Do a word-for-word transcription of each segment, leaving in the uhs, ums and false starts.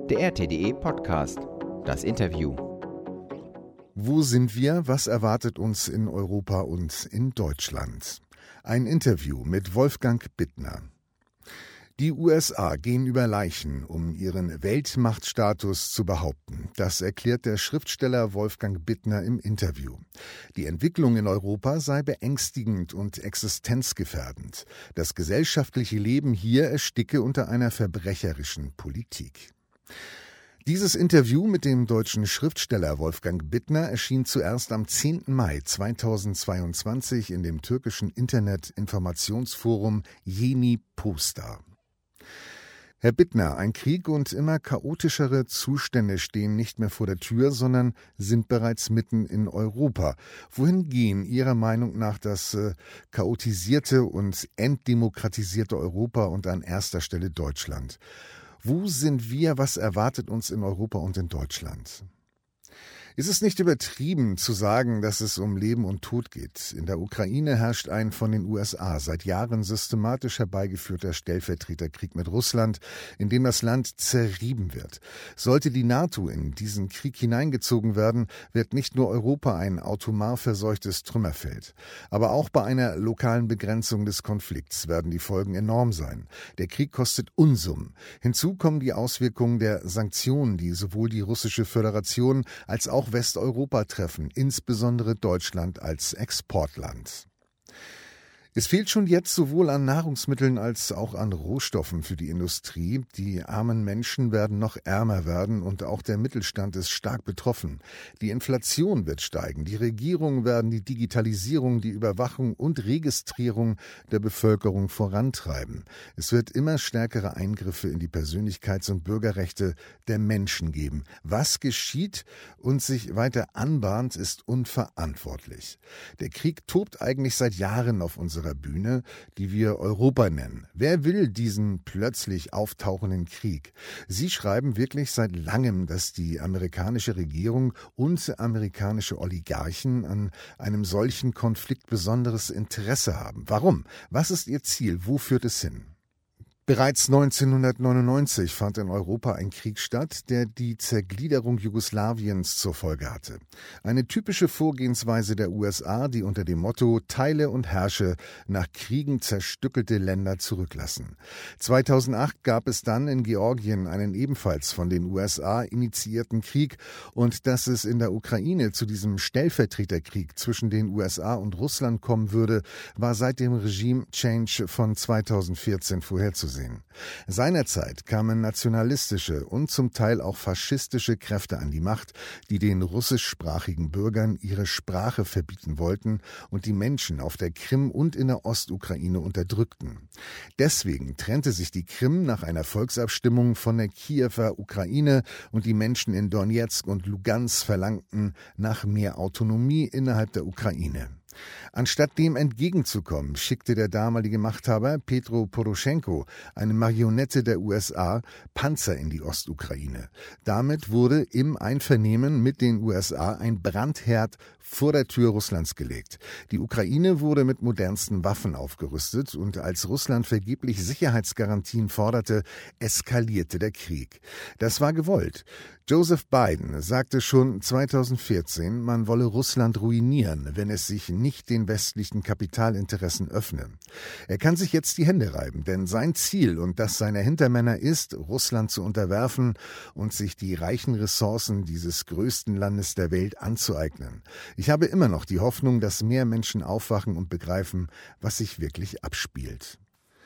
Der R T D E Podcast. Das Interview. Wo sind wir? Was erwartet uns in Europa und in Deutschland? Ein Interview mit Wolfgang Bittner. Die U S A gehen über Leichen, um ihren Weltmachtstatus zu behaupten. Das erklärt der Schriftsteller Wolfgang Bittner im Interview. Die Entwicklung in Europa sei beängstigend und existenzgefährdend. Das gesellschaftliche Leben hier ersticke unter einer verbrecherischen Politik. Dieses Interview mit dem deutschen Schriftsteller Wolfgang Bittner erschien zuerst am zehnten Mai zweitausendzweiundzwanzig in dem türkischen Internet-Informationsforum Yeni Posta. Herr Bittner, ein Krieg und immer chaotischere Zustände stehen nicht mehr vor der Tür, sondern sind bereits mitten in Europa. Wohin gehen Ihrer Meinung nach das äh, chaotisierte und entdemokratisierte Europa und an erster Stelle Deutschland? Wo sind wir? Was erwartet uns in Europa und in Deutschland? Ist es nicht übertrieben zu sagen, dass es um Leben und Tod geht? In der Ukraine herrscht ein von den U S A seit Jahren systematisch herbeigeführter Stellvertreterkrieg mit Russland, in dem das Land zerrieben wird. Sollte die NATO in diesen Krieg hineingezogen werden, wird nicht nur Europa ein atomar verseuchtes Trümmerfeld. Aber auch bei einer lokalen Begrenzung des Konflikts werden die Folgen enorm sein. Der Krieg kostet Unsummen. Hinzu kommen die Auswirkungen der Sanktionen, die sowohl die russische Föderation als auch Westeuropa treffen, insbesondere Deutschland als Exportland. Es fehlt schon jetzt sowohl an Nahrungsmitteln als auch an Rohstoffen für die Industrie. Die armen Menschen werden noch ärmer werden und auch der Mittelstand ist stark betroffen. Die Inflation wird steigen. Die Regierungen werden die Digitalisierung, die Überwachung und Registrierung der Bevölkerung vorantreiben. Es wird immer stärkere Eingriffe in die Persönlichkeits- und Bürgerrechte der Menschen geben. Was geschieht und sich weiter anbahnt, ist unverantwortlich. Der Krieg tobt eigentlich seit Jahren auf unserer Bühne, die wir Europa nennen. Wer will diesen plötzlich auftauchenden Krieg? Sie schreiben wirklich seit langem, dass die amerikanische Regierung und amerikanische Oligarchen an einem solchen Konflikt besonderes Interesse haben. Warum? Was ist ihr Ziel? Wo führt es hin? Bereits neunzehnhundertneunundneunzig fand in Europa ein Krieg statt, der die Zergliederung Jugoslawiens zur Folge hatte. Eine typische Vorgehensweise der U S A, die unter dem Motto „Teile und herrsche" nach Kriegen zerstückelte Länder zurücklassen. zweitausendacht gab es dann in Georgien einen ebenfalls von den U S A initiierten Krieg, und dass es in der Ukraine zu diesem Stellvertreterkrieg zwischen den U S A und Russland kommen würde, war seit dem Regime Change von zweitausendvierzehn vorherzusehen. Seinerzeit kamen nationalistische und zum Teil auch faschistische Kräfte an die Macht, die den russischsprachigen Bürgern ihre Sprache verbieten wollten und die Menschen auf der Krim und in der Ostukraine unterdrückten. Deswegen trennte sich die Krim nach einer Volksabstimmung von der Kiewer Ukraine und die Menschen in Donezk und Lugansk verlangten nach mehr Autonomie innerhalb der Ukraine. Anstatt dem entgegenzukommen, schickte der damalige Machthaber Petro Poroschenko, eine Marionette der U S A, Panzer in die Ostukraine. Damit wurde im Einvernehmen mit den U S A ein Brandherd vor der Tür Russlands gelegt. Die Ukraine wurde mit modernsten Waffen aufgerüstet und als Russland vergeblich Sicherheitsgarantien forderte, eskalierte der Krieg. Das war gewollt. Joseph Biden sagte schon zweitausendvierzehn, man wolle Russland ruinieren, wenn es sich nicht den westlichen Kapitalinteressen öffne. Er kann sich jetzt die Hände reiben, denn sein Ziel und das seiner Hintermänner ist, Russland zu unterwerfen und sich die reichen Ressourcen dieses größten Landes der Welt anzueignen. Ich habe immer noch die Hoffnung, dass mehr Menschen aufwachen und begreifen, was sich wirklich abspielt.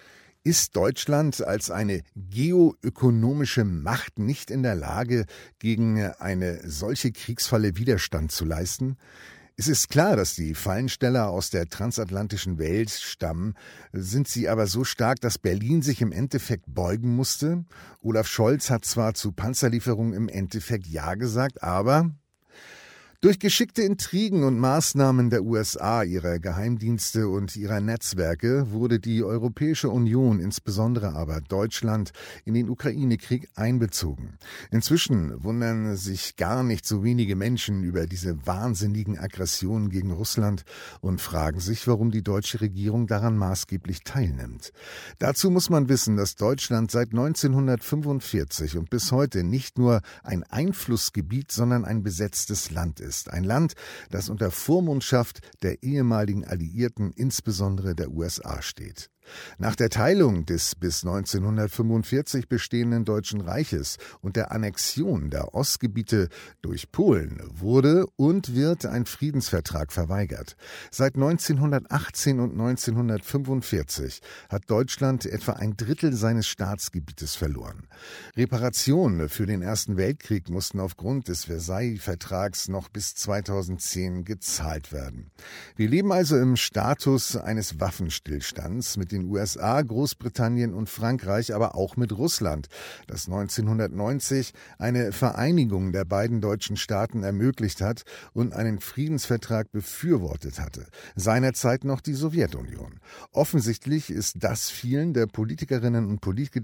Ist Deutschland als eine geoökonomische Macht nicht in der Lage, gegen eine solche Kriegsfalle Widerstand zu leisten? Es ist klar, dass die Fallensteller aus der transatlantischen Welt stammen. Sind sie aber so stark, dass Berlin sich im Endeffekt beugen musste? Olaf Scholz hat zwar zu Panzerlieferungen im Endeffekt Ja gesagt, aber Durch geschickte Intrigen und Maßnahmen der U S A, ihrer Geheimdienste und ihrer Netzwerke wurde die Europäische Union, insbesondere aber Deutschland, in den Ukraine-Krieg einbezogen. Inzwischen wundern sich gar nicht so wenige Menschen über diese wahnsinnigen Aggressionen gegen Russland und fragen sich, warum die deutsche Regierung daran maßgeblich teilnimmt. Dazu muss man wissen, dass Deutschland seit neunzehnhundertfünfundvierzig und bis heute nicht nur ein Einflussgebiet, sondern ein besetztes Land ist. Ist ein Land, das unter Vormundschaft der ehemaligen Alliierten, insbesondere der U S A, steht. Nach der Teilung des bis neunzehnhundertfünfundvierzig bestehenden Deutschen Reiches und der Annexion der Ostgebiete durch Polen wurde und wird ein Friedensvertrag verweigert. Seit neunzehnhundertachtzehn und neunzehnhundertfünfundvierzig hat Deutschland etwa ein Drittel seines Staatsgebietes verloren. Reparationen für den Ersten Weltkrieg mussten aufgrund des Versailles-Vertrags noch bis zweitausendzehn gezahlt werden. Wir leben also im Status eines Waffenstillstands mit den U S A, Großbritannien und Frankreich, aber auch mit Russland, das neunzehnhundertneunzig eine Vereinigung der beiden deutschen Staaten ermöglicht hat und einen Friedensvertrag befürwortet hatte. Seinerzeit noch die Sowjetunion. Offensichtlich ist das vielen der Politikerinnen und Politiker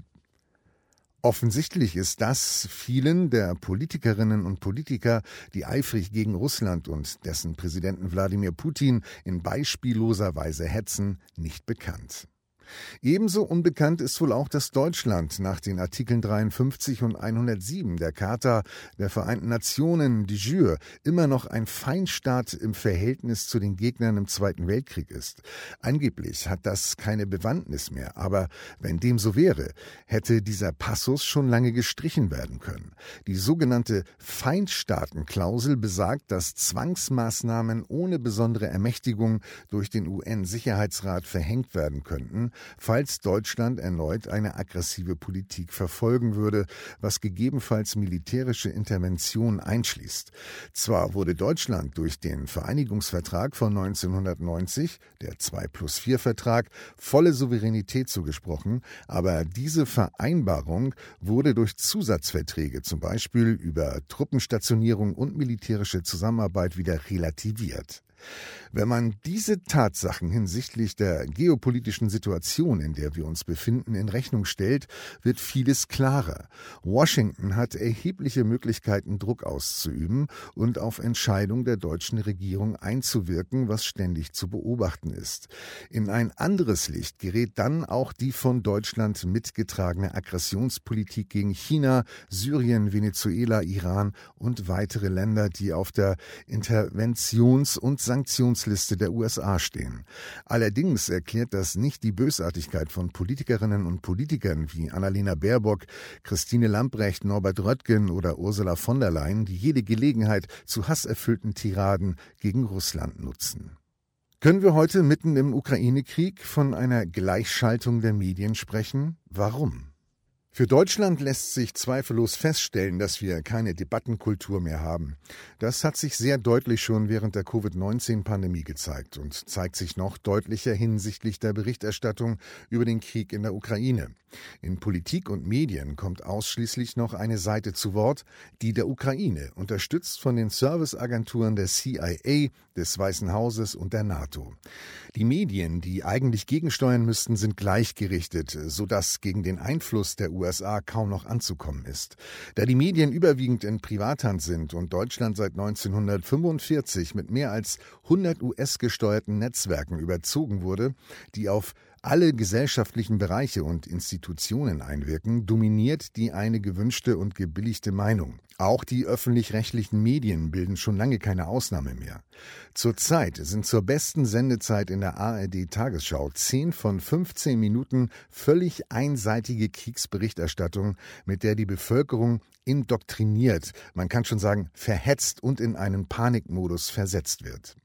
Offensichtlich ist das vielen der Politikerinnen und Politiker, die eifrig gegen Russland und dessen Präsidenten Wladimir Putin in beispielloser Weise hetzen, nicht bekannt. Ebenso unbekannt ist wohl auch, dass Deutschland nach den Artikeln dreiundfünfzig und hundertsieben der Charta der Vereinten Nationen de jure immer noch ein Feindstaat im Verhältnis zu den Gegnern im Zweiten Weltkrieg ist. Angeblich hat das keine Bewandtnis mehr, aber wenn dem so wäre, hätte dieser Passus schon lange gestrichen werden können. Die sogenannte Feindstaatenklausel besagt, dass Zwangsmaßnahmen ohne besondere Ermächtigung durch den U N-Sicherheitsrat verhängt werden könnten, falls Deutschland erneut eine aggressive Politik verfolgen würde, was gegebenenfalls militärische Intervention einschließt. Zwar wurde Deutschland durch den Vereinigungsvertrag von neunzehnhundertneunzig, der zwei plus vier Vertrag, volle Souveränität zugesprochen, aber diese Vereinbarung wurde durch Zusatzverträge, zum Beispiel über Truppenstationierung und militärische Zusammenarbeit, wieder relativiert. Wenn man diese Tatsachen hinsichtlich der geopolitischen Situation, in der wir uns befinden, in Rechnung stellt, wird vieles klarer. Washington hat erhebliche Möglichkeiten, Druck auszuüben und auf Entscheidungen der deutschen Regierung einzuwirken, was ständig zu beobachten ist. In ein anderes Licht gerät dann auch die von Deutschland mitgetragene Aggressionspolitik gegen China, Syrien, Venezuela, Iran und weitere Länder, die auf der Interventions- und Sanktionsliste der U S A stehen. Allerdings erklärt das nicht die Bösartigkeit von Politikerinnen und Politikern wie Annalena Baerbock, Christine Lambrecht, Norbert Röttgen oder Ursula von der Leyen, die jede Gelegenheit zu hasserfüllten Tiraden gegen Russland nutzen. Können wir heute mitten im Ukraine-Krieg von einer Gleichschaltung der Medien sprechen? Warum? Für Deutschland lässt sich zweifellos feststellen, dass wir keine Debattenkultur mehr haben. Das hat sich sehr deutlich schon während der Covid neunzehn Pandemie gezeigt und zeigt sich noch deutlicher hinsichtlich der Berichterstattung über den Krieg in der Ukraine. In Politik und Medien kommt ausschließlich noch eine Seite zu Wort, die der Ukraine, unterstützt von den Serviceagenturen der C I A, des Weißen Hauses und der NATO. Die Medien, die eigentlich gegensteuern müssten, sind gleichgerichtet, sodass gegen den Einfluss der U S A kaum noch anzukommen ist. Da die Medien überwiegend in Privathand sind und Deutschland seit neunzehnhundertfünfundvierzig mit mehr als hundert U S-gesteuerten Netzwerken überzogen wurde, die auf alle gesellschaftlichen Bereiche und Institutionen einwirken, dominiert die eine gewünschte und gebilligte Meinung. Auch die öffentlich-rechtlichen Medien bilden schon lange keine Ausnahme mehr. Zurzeit sind zur besten Sendezeit in der A R D-Tagesschau zehn von fünfzehn Minuten völlig einseitige Kriegsberichterstattung, mit der die Bevölkerung indoktriniert, man kann schon sagen verhetzt und in einen Panikmodus versetzt wird.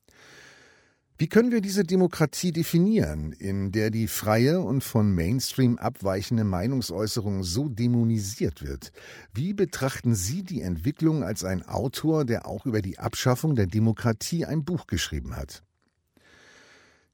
Wie können wir diese Demokratie definieren, in der die freie und von Mainstream abweichende Meinungsäußerung so dämonisiert wird? Wie betrachten Sie die Entwicklung als ein Autor, der auch über die Abschaffung der Demokratie ein Buch geschrieben hat?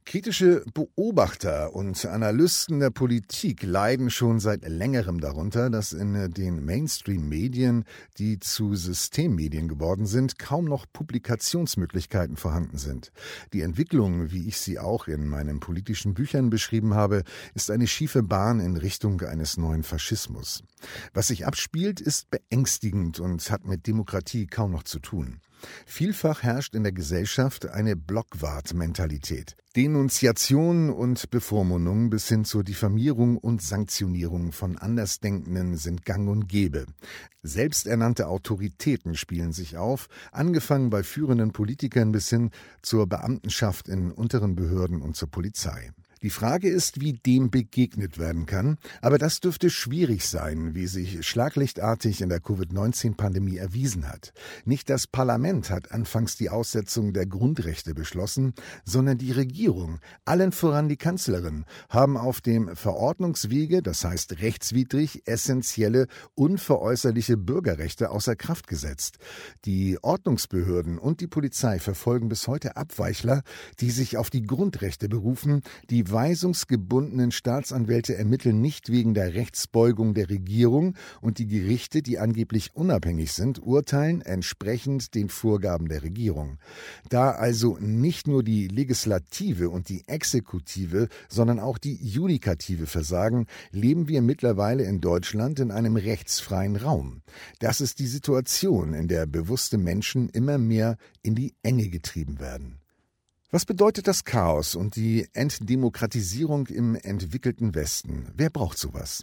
Kritische Beobachter und Analysten der Politik leiden schon seit längerem darunter, dass in den Mainstream-Medien, die zu Systemmedien geworden sind, kaum noch Publikationsmöglichkeiten vorhanden sind. Die Entwicklung, wie ich sie auch in meinen politischen Büchern beschrieben habe, ist eine schiefe Bahn in Richtung eines neuen Faschismus. Was sich abspielt, ist beängstigend und hat mit Demokratie kaum noch zu tun. Vielfach herrscht in der Gesellschaft eine Blockwart-Mentalität. Denunziation und Bevormundung bis hin zur Diffamierung und Sanktionierung von Andersdenkenden sind gang und gäbe. Selbsternannte Autoritäten spielen sich auf, angefangen bei führenden Politikern bis hin zur Beamtenschaft in unteren Behörden und zur Polizei. Die Frage ist, wie dem begegnet werden kann, aber das dürfte schwierig sein, wie sich schlaglichtartig in der Covid neunzehn Pandemie erwiesen hat. Nicht das Parlament hat anfangs die Aussetzung der Grundrechte beschlossen, sondern die Regierung, allen voran die Kanzlerin, haben auf dem Verordnungswege, das heißt rechtswidrig, essentielle, unveräußerliche Bürgerrechte außer Kraft gesetzt. Die Ordnungsbehörden und die Polizei verfolgen bis heute Abweichler, die sich auf die Grundrechte berufen, die weisungsgebundenen Staatsanwälte ermitteln nicht wegen der Rechtsbeugung der Regierung und die Gerichte, die angeblich unabhängig sind, urteilen entsprechend den Vorgaben der Regierung. Da also nicht nur die Legislative und die Exekutive, sondern auch die Judikative versagen, leben wir mittlerweile in Deutschland in einem rechtsfreien Raum. Das ist die Situation, in der bewusste Menschen immer mehr in die Enge getrieben werden. Was bedeutet das Chaos und die Entdemokratisierung im entwickelten Westen? Wer braucht sowas?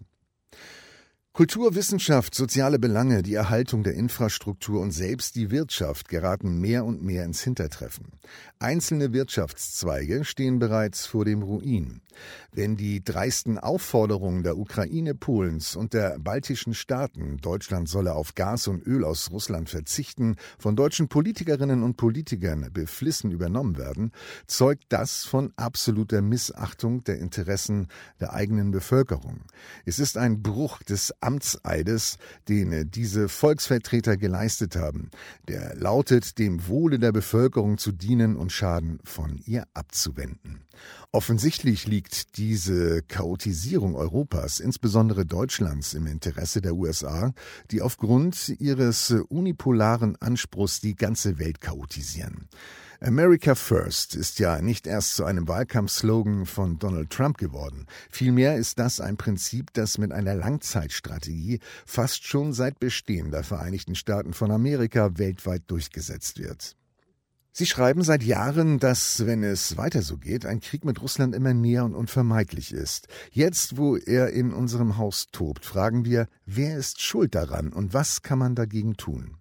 Kultur, Wissenschaft, soziale Belange, die Erhaltung der Infrastruktur und selbst die Wirtschaft geraten mehr und mehr ins Hintertreffen. Einzelne Wirtschaftszweige stehen bereits vor dem Ruin. Wenn die dreisten Aufforderungen der Ukraine, Polens und der baltischen Staaten, Deutschland solle auf Gas und Öl aus Russland verzichten, von deutschen Politikerinnen und Politikern beflissen übernommen werden, zeugt das von absoluter Missachtung der Interessen der eigenen Bevölkerung. Es ist ein Bruch des Amtseides, den diese Volksvertreter geleistet haben, der lautet, dem Wohle der Bevölkerung zu dienen und Schaden von ihr abzuwenden. Offensichtlich liegt diese Chaotisierung Europas, insbesondere Deutschlands, im Interesse der U S A, die aufgrund ihres unipolaren Anspruchs die ganze Welt chaotisieren. America First ist ja nicht erst zu einem Wahlkampfslogan von Donald Trump geworden. Vielmehr ist das ein Prinzip, das mit einer Langzeitstrategie fast schon seit Bestehen der Vereinigten Staaten von Amerika weltweit durchgesetzt wird. Sie schreiben seit Jahren, dass, wenn es weiter so geht, ein Krieg mit Russland immer näher und unvermeidlich ist. Jetzt, wo er in unserem Haus tobt, fragen wir, wer ist schuld daran und was kann man dagegen tun?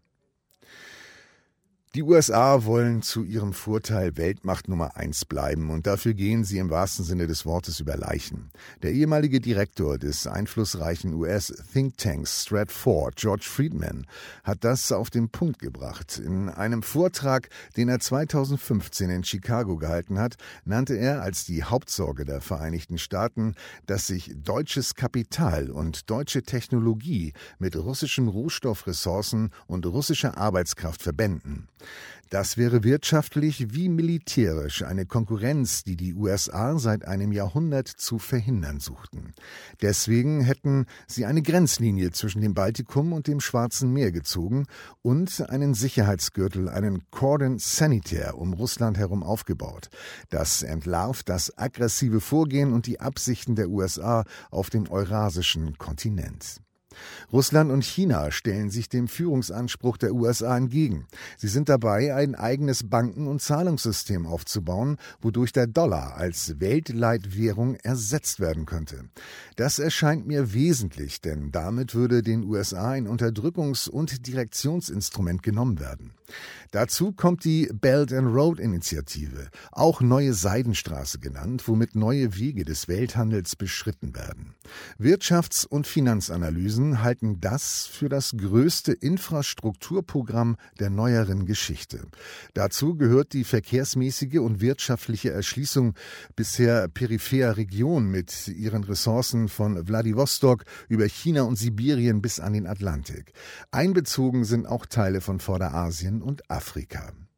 Die U S A wollen zu ihrem Vorteil Weltmacht Nummer eins bleiben und dafür gehen sie im wahrsten Sinne des Wortes über Leichen. Der ehemalige Direktor des einflussreichen U S-Thinktanks Stratfor, George Friedman, hat das auf den Punkt gebracht. In einem Vortrag, den er zweitausendfünfzehn in Chicago gehalten hat, nannte er als die Hauptsorge der Vereinigten Staaten, dass sich deutsches Kapital und deutsche Technologie mit russischen Rohstoffressourcen und russischer Arbeitskraft verbänden. Das wäre wirtschaftlich wie militärisch eine Konkurrenz, die die U S A seit einem Jahrhundert zu verhindern suchten. Deswegen hätten sie eine Grenzlinie zwischen dem Baltikum und dem Schwarzen Meer gezogen und einen Sicherheitsgürtel, einen Cordon Sanitaire um Russland herum aufgebaut. Das entlarvt das aggressive Vorgehen und die Absichten der U S A auf dem eurasischen Kontinent. Russland und China stellen sich dem Führungsanspruch der U S A entgegen. Sie sind dabei, ein eigenes Banken- und Zahlungssystem aufzubauen, wodurch der Dollar als Weltleitwährung ersetzt werden könnte. Das erscheint mir wesentlich, denn damit würde den U S A ein Unterdrückungs- und Direktionsinstrument genommen werden. Dazu kommt die Belt and Road Initiative, auch Neue Seidenstraße genannt, womit neue Wege des Welthandels beschritten werden. Wirtschafts- und Finanzanalysen halten das für das größte Infrastrukturprogramm der neueren Geschichte. Dazu gehört die verkehrsmäßige und wirtschaftliche Erschließung bisher peripherer Regionen mit ihren Ressourcen von Wladiwostok über China und Sibirien bis an den Atlantik. Einbezogen sind auch Teile von Vorderasien und Afrika.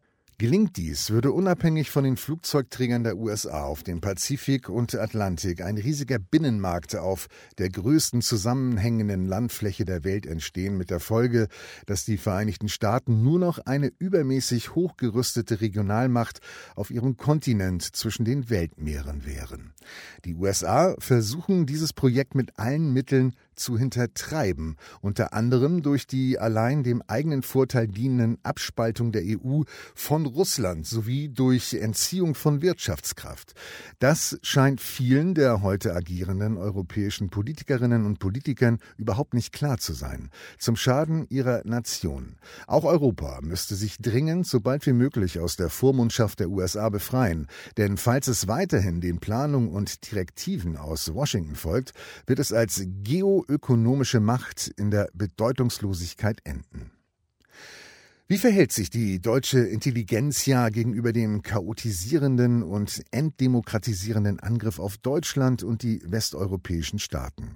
Gelingt dies, würde unabhängig von den Flugzeugträgern der U S A auf dem Pazifik und Atlantik ein riesiger Binnenmarkt auf der größten zusammenhängenden Landfläche der Welt entstehen, mit der Folge, dass die Vereinigten Staaten nur noch eine übermäßig hochgerüstete Regionalmacht auf ihrem Kontinent zwischen den Weltmeeren wären. Die U S A versuchen dieses Projekt mit allen Mitteln zu hintertreiben, unter anderem durch die allein dem eigenen Vorteil dienenden Abspaltung der E U von Russland sowie durch Entziehung von Wirtschaftskraft. Das scheint vielen der heute agierenden europäischen Politikerinnen und Politikern überhaupt nicht klar zu sein, zum Schaden ihrer Nation. Auch Europa müsste sich dringend so bald wie möglich aus der Vormundschaft der U S A befreien, denn falls es weiterhin den Planungen und Direktiven aus Washington folgt, wird es als geoökonomische Macht in der Bedeutungslosigkeit enden. Wie verhält sich die deutsche Intelligenzia gegenüber dem chaotisierenden und entdemokratisierenden Angriff auf Deutschland und die westeuropäischen Staaten?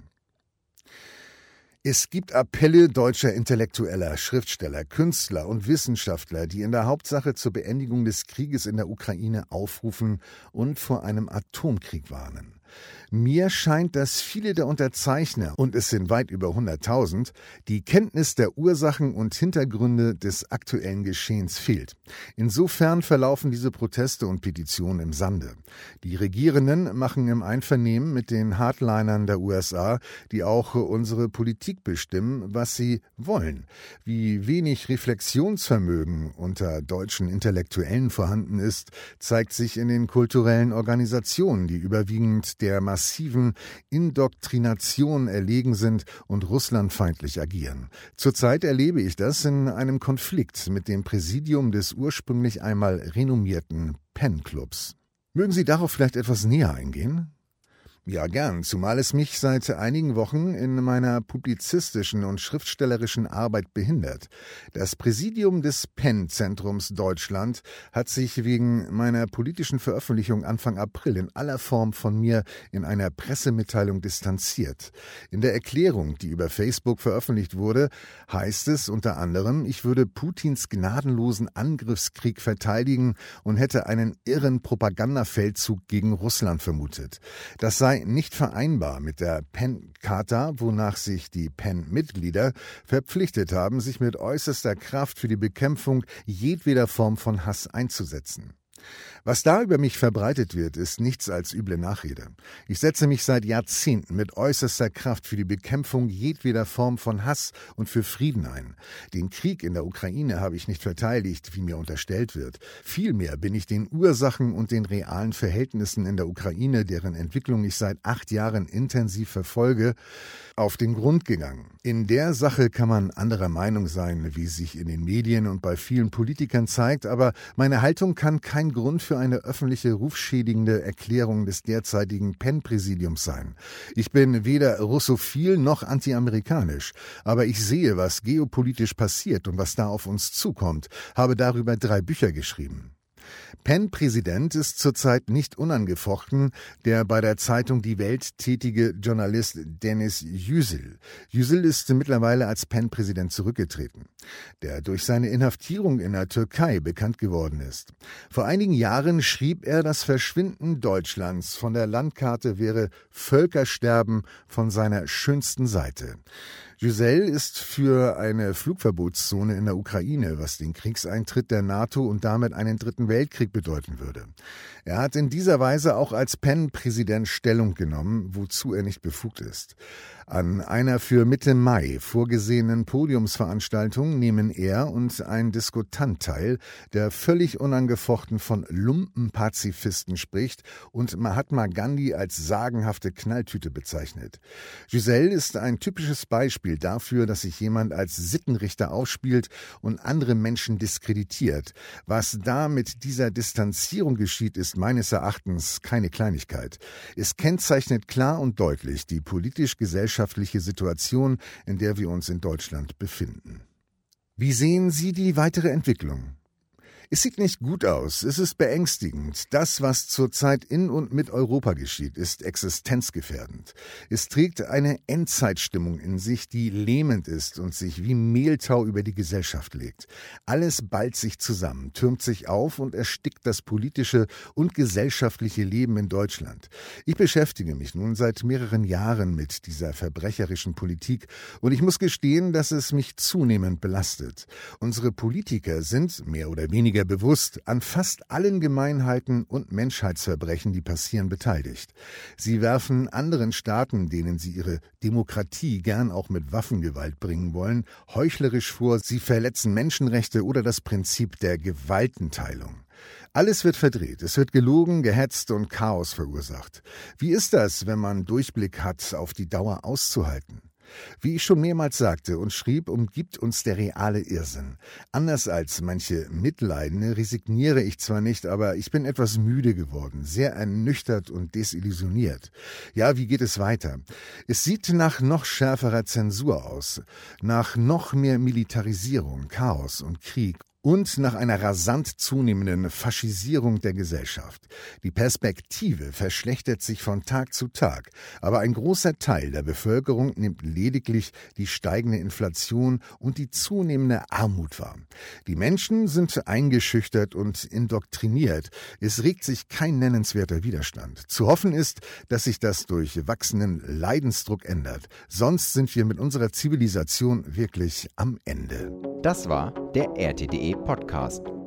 Es gibt Appelle deutscher Intellektueller, Schriftsteller, Künstler und Wissenschaftler, die in der Hauptsache zur Beendigung des Krieges in der Ukraine aufrufen und vor einem Atomkrieg warnen. Mir scheint, dass viele der Unterzeichner, und es sind weit über hunderttausend, die Kenntnis der Ursachen und Hintergründe des aktuellen Geschehens fehlt. Insofern verlaufen diese Proteste und Petitionen im Sande. Die Regierenden machen im Einvernehmen mit den Hardlinern der U S A, die auch unsere Politik bestimmen, was sie wollen. Wie wenig Reflexionsvermögen unter deutschen Intellektuellen vorhanden ist, zeigt sich in den kulturellen Organisationen, die überwiegend der massiven Indoktrination erlegen sind und russlandfeindlich agieren. Zurzeit erlebe ich das in einem Konflikt mit dem Präsidium des ursprünglich einmal renommierten Penn-Clubs. Mögen Sie darauf vielleicht etwas näher eingehen? Ja, gern, zumal es mich seit einigen Wochen in meiner publizistischen und schriftstellerischen Arbeit behindert. Das Präsidium des Penn-Zentrums Deutschland hat sich wegen meiner politischen Veröffentlichung Anfang April in aller Form von mir in einer Pressemitteilung distanziert. In der Erklärung, die über Facebook veröffentlicht wurde, heißt es unter anderem, ich würde Putins gnadenlosen Angriffskrieg verteidigen und hätte einen irren Propagandafeldzug gegen Russland vermutet. Das sei nicht vereinbar mit der Penn-Charta, wonach sich die Penn-Mitglieder verpflichtet haben, sich mit äußerster Kraft für die Bekämpfung jedweder Form von Hass einzusetzen. Was da über mich verbreitet wird, ist nichts als üble Nachrede. Ich setze mich seit Jahrzehnten mit äußerster Kraft für die Bekämpfung jedweder Form von Hass und für Frieden ein. Den Krieg in der Ukraine habe ich nicht verteidigt, wie mir unterstellt wird. Vielmehr bin ich den Ursachen und den realen Verhältnissen in der Ukraine, deren Entwicklung ich seit acht Jahren intensiv verfolge, auf den Grund gegangen. In der Sache kann man anderer Meinung sein, wie sich in den Medien und bei vielen Politikern zeigt, aber meine Haltung kann kein Grund für eine öffentliche rufschädigende Erklärung des derzeitigen Penn-Präsidiums sein. Ich bin weder russophil noch antiamerikanisch, aber ich sehe, was geopolitisch passiert und was da auf uns zukommt, habe darüber drei Bücher geschrieben. Penn-Präsident ist zurzeit nicht unangefochten der bei der Zeitung Die Welt tätige Journalist Deniz Yücel. Yücel ist mittlerweile als Penn-Präsident zurückgetreten, der durch seine Inhaftierung in der Türkei bekannt geworden ist. Vor einigen Jahren schrieb er, das Verschwinden Deutschlands von der Landkarte wäre Völkersterben von seiner schönsten Seite. Yücel ist für eine Flugverbotszone in der Ukraine, was den Kriegseintritt der NATO und damit einen dritten Weltkrieg bedeuten würde. Er hat in dieser Weise auch als Penn-Präsident Stellung genommen, wozu er nicht befugt ist. An einer für Mitte Mai vorgesehenen Podiumsveranstaltung nehmen er und ein Diskutant teil, der völlig unangefochten von Lumpenpazifisten spricht und Mahatma Gandhi als sagenhafte Knalltüte bezeichnet. Yücel ist ein typisches Beispiel dafür, dass sich jemand als Sittenrichter aufspielt und andere Menschen diskreditiert. Was da mit dieser Distanzierung geschieht, ist meines Erachtens keine Kleinigkeit. Es kennzeichnet klar und deutlich die politisch-gesellschaftliche Situation, in der wir uns in Deutschland befinden. Wie sehen Sie die weitere Entwicklung? Es sieht nicht gut aus, es ist beängstigend. Das, was zurzeit in und mit Europa geschieht, ist existenzgefährdend. Es trägt eine Endzeitstimmung in sich, die lähmend ist und sich wie Mehltau über die Gesellschaft legt. Alles ballt sich zusammen, türmt sich auf und erstickt das politische und gesellschaftliche Leben in Deutschland. Ich beschäftige mich nun seit mehreren Jahren mit dieser verbrecherischen Politik und ich muss gestehen, dass es mich zunehmend belastet. Unsere Politiker sind mehr oder weniger bewusst an fast allen Gemeinheiten und Menschheitsverbrechen, die passieren, beteiligt. Sie werfen anderen Staaten, denen sie ihre Demokratie gern auch mit Waffengewalt bringen wollen, heuchlerisch vor, sie verletzen Menschenrechte oder das Prinzip der Gewaltenteilung. Alles wird verdreht, es wird gelogen, gehetzt und Chaos verursacht. Wie ist das, wenn man Durchblick hat, auf die Dauer auszuhalten? Wie ich schon mehrmals sagte und schrieb, umgibt uns der reale Irrsinn. Anders als manche Mitleidende resigniere ich zwar nicht, aber ich bin etwas müde geworden, sehr ernüchtert und desillusioniert. Ja, wie geht es weiter? Es sieht nach noch schärferer Zensur aus, nach noch mehr Militarisierung, Chaos und Krieg. Und nach einer rasant zunehmenden Faschisierung der Gesellschaft. Die Perspektive verschlechtert sich von Tag zu Tag, aber ein großer Teil der Bevölkerung nimmt lediglich die steigende Inflation und die zunehmende Armut wahr. Die Menschen sind eingeschüchtert und indoktriniert. Es regt sich kein nennenswerter Widerstand. Zu hoffen ist, dass sich das durch wachsenden Leidensdruck ändert. Sonst sind wir mit unserer Zivilisation wirklich am Ende. Das war der R T D E Podcast.